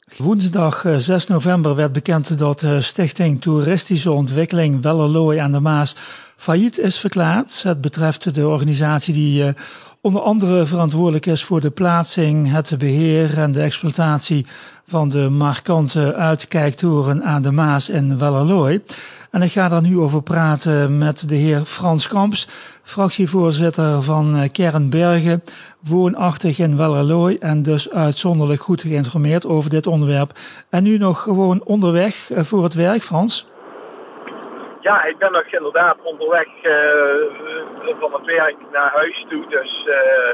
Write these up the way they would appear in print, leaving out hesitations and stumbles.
Woensdag 6 november werd bekend dat Stichting Toeristische Ontwikkeling Wellerlooy aan de Maas failliet is verklaard. Het betreft de organisatie die onder andere verantwoordelijk is voor de plaatsing, het beheer en de exploitatie van de markante uitkijktoren aan de Maas in Wellerlooy. En ik ga daar nu over praten met de heer Frans Kamps, fractievoorzitter van Kern Bergen, woonachtig in Wellerlooy en dus uitzonderlijk goed geïnformeerd over dit onderwerp. En nu nog gewoon onderweg voor het werk, Frans? Ja, ik ben nog inderdaad onderweg van het werk naar huis toe. Dus,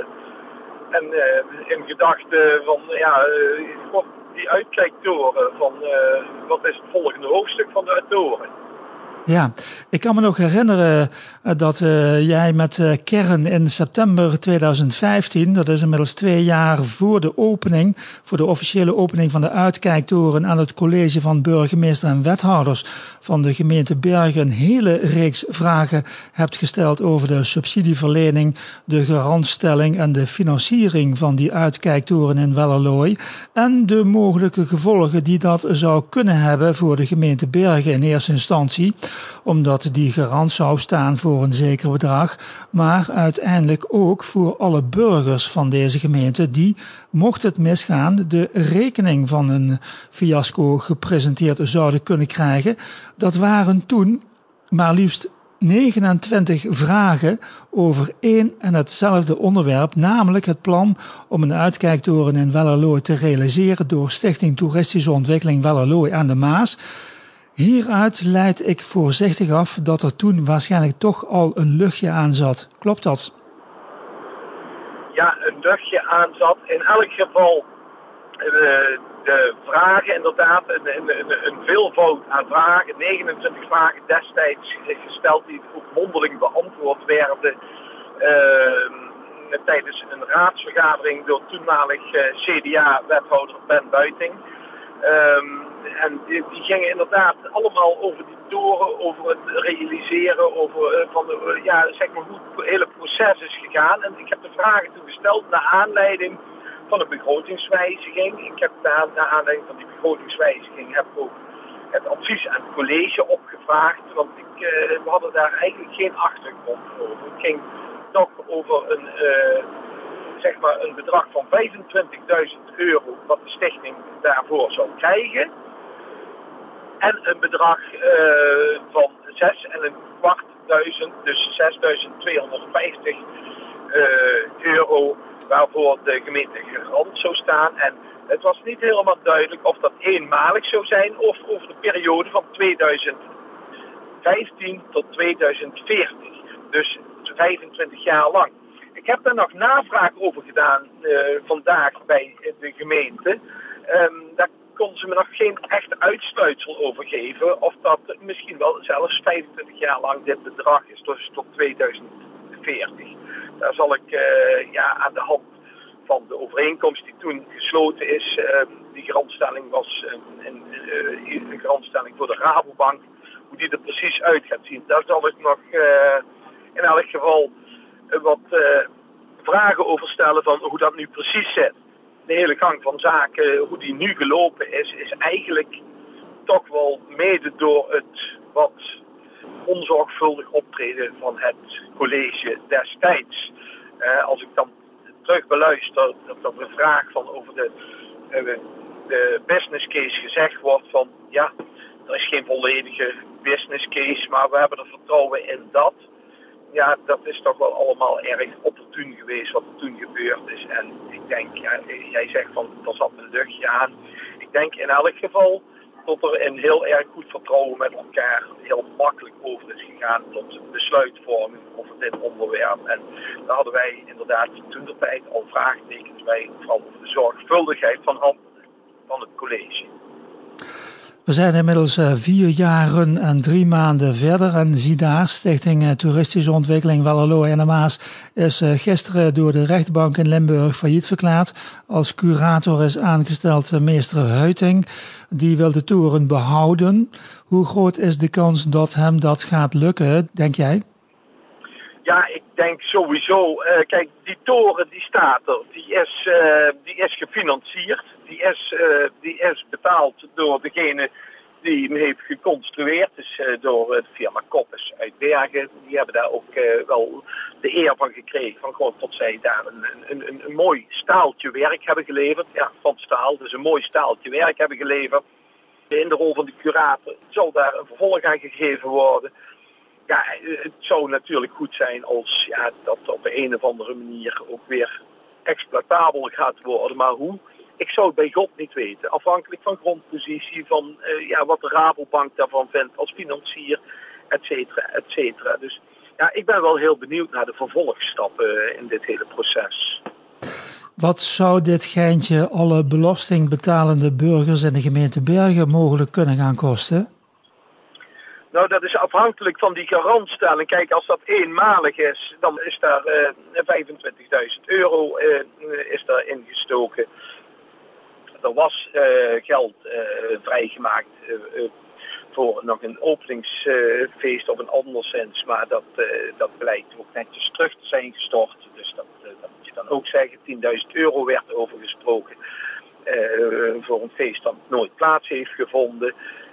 in gedachten van, die uitkijktoren van wat is het volgende hoofdstuk van de toren. Ja, ik kan me nog herinneren dat jij met Kern in september 2015, dat is inmiddels 2 jaar voor de opening, voor de officiële opening van de uitkijktoren aan het college van burgemeester en wethouders van de gemeente Bergen, een hele reeks vragen hebt gesteld over de subsidieverlening, de garantstelling en de financiering van die uitkijktoren in Wellerlooy en de mogelijke gevolgen die dat zou kunnen hebben voor de gemeente Bergen in eerste instantie, omdat die garant zou staan voor een zeker bedrag, maar uiteindelijk ook voor alle burgers van deze gemeente die, mocht het misgaan, de rekening van een fiasco gepresenteerd zouden kunnen krijgen. Dat waren toen maar liefst 29 vragen over één en hetzelfde onderwerp, namelijk het plan om een uitkijktoren in Wellerlooy te realiseren door Stichting Toeristische Ontwikkeling Wellerlooy aan de Maas. Hieruit leid ik voorzichtig af dat er toen waarschijnlijk toch al een luchtje aan zat. Klopt dat? Ja, een luchtje aan zat. In elk geval de vragen inderdaad, een veelvoud aan vragen, 29 vragen destijds gesteld die ook mondeling beantwoord werden tijdens een raadsvergadering door toenmalig CDA-wethouder Ben Buiting. En die gingen inderdaad allemaal over die toren, over het realiseren, over hoe het hele proces is gegaan. En ik heb de vragen toen gesteld naar aanleiding van een begrotingswijziging. Ik heb naar aanleiding van die begrotingswijziging heb ik ook het advies aan het college opgevraagd. Want we hadden daar eigenlijk geen achtergrond over. Het ging toch over een bedrag van €25.000 wat de stichting daarvoor zou krijgen. En een bedrag van 6.2500, dus €6.250 waarvoor de gemeente garant zou staan. En het was niet helemaal duidelijk of dat eenmalig zou zijn of over de periode van 2015 tot 2040. Dus 25 jaar lang. Ik heb daar nog navraag over gedaan vandaag bij de gemeente. Daar kon ze me nog geen echt uitsluitsel over geven of dat misschien wel zelfs 25 jaar lang dit bedrag is, dus tot 2040. Daar zal ik aan de hand van de overeenkomst die toen gesloten is, die garantstelling was een garantstelling voor de Rabobank, hoe die er precies uit gaat zien. Daar zal ik nog in elk geval wat vragen over stellen van hoe dat nu precies zit. De hele gang van zaken, hoe die nu gelopen is eigenlijk toch wel mede door het wat onzorgvuldig optreden van het college destijds. Als ik dan terug beluister dat er een vraag van over de business case gezegd wordt van ja, er is geen volledige business case, maar we hebben er vertrouwen in dat. Ja, dat is toch wel allemaal erg opportun geweest wat er toen gebeurd is. En ik denk, jij zegt van er zat een luchtje aan. Ik denk in elk geval dat er een heel erg goed vertrouwen met elkaar heel makkelijk over is gegaan tot besluitvorming over dit onderwerp. En daar hadden wij inderdaad toen de tijd al vraagtekens bij, vooral over de zorgvuldigheid van het college. We zijn inmiddels 4 jaren en 3 maanden verder en zie daar, Stichting Toeristische Ontwikkeling Wellerlooy aan de Maas is gisteren door de rechtbank in Limburg failliet verklaard. Als curator is aangesteld meester Huiting, die wil de toren behouden. Hoe groot is de kans dat hem dat gaat lukken, denk jij? Ja, ik denk sowieso. Kijk, die toren die staat er, die is gefinancierd. die is betaald door degene die hem heeft geconstrueerd. Dus door de firma Koppes uit Bergen. Die hebben daar ook wel de eer van gekregen. Van gewoon tot zij daar een mooi staaltje werk hebben geleverd. Ja, van staal. Dus een mooi staaltje werk hebben geleverd. In de rol van de curator zal daar een vervolg aan gegeven worden. Ja, het zou natuurlijk goed zijn als dat op de een of andere manier ook weer exploitabel gaat worden. Maar hoe? Ik zou het bij God niet weten. Afhankelijk van grondpositie, van wat de Rabobank daarvan vindt als financier, et cetera, et cetera. Dus ja, ik ben wel heel benieuwd naar de vervolgstappen in dit hele proces. Wat zou dit geintje alle belastingbetalende burgers in de gemeente Bergen mogelijk kunnen gaan kosten? Nou, dat is afhankelijk van die garantstelling. Kijk, als dat eenmalig is, dan is daar €25.000 is daar ingestoken. Er was geld vrijgemaakt voor nog een openingsfeest of een anderszins, maar dat blijkt ook netjes terug te zijn gestort. Dus dat moet je dan ook zeggen. €10.000 werd over gesproken voor een feest dat nooit plaats heeft gevonden.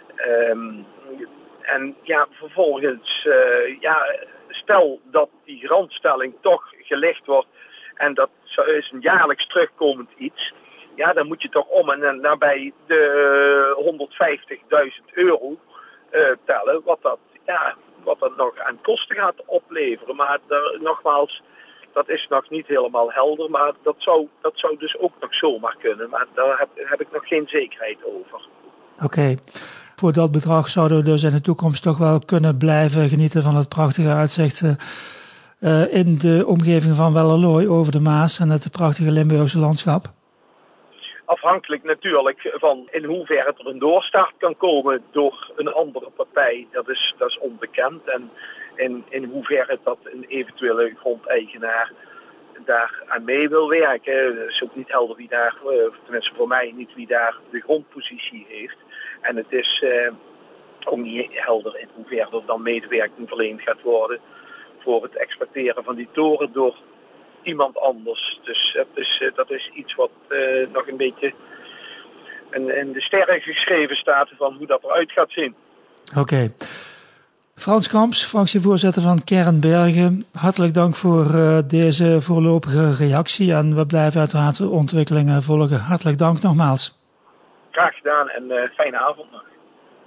En ja, vervolgens, stel dat die garantstelling toch gelicht wordt en dat is een jaarlijks terugkomend iets. Ja, dan moet je toch om en nabij de €150.000 tellen, wat dat nog aan kosten gaat opleveren. Maar nogmaals, dat is nog niet helemaal helder, maar dat zou dus ook nog zomaar kunnen. Maar daar heb ik nog geen zekerheid over. Oké. Voor dat bedrag zouden we dus in de toekomst toch wel kunnen blijven genieten van het prachtige uitzicht in de omgeving van Wellerlooy over de Maas en het prachtige Limburgse landschap. Afhankelijk natuurlijk van in hoeverre er een doorstart kan komen door een andere partij, dat is onbekend. En in hoeverre dat een eventuele grondeigenaar daar aan mee wil werken. Het is ook niet helder wie daar, tenminste voor mij niet wie daar de grondpositie heeft. En het is ook niet helder in hoeverre er dan medewerking verleend gaat worden voor het exploiteren van die toren door iemand anders. Dus dat is iets wat nog een beetje in de sterren geschreven staat van hoe dat eruit gaat zien. Oké. Frans Kamps, fractievoorzitter van Kern Bergen. Hartelijk dank voor deze voorlopige reactie en we blijven uiteraard de ontwikkelingen volgen. Hartelijk dank nogmaals. Graag gedaan en fijne avond nog.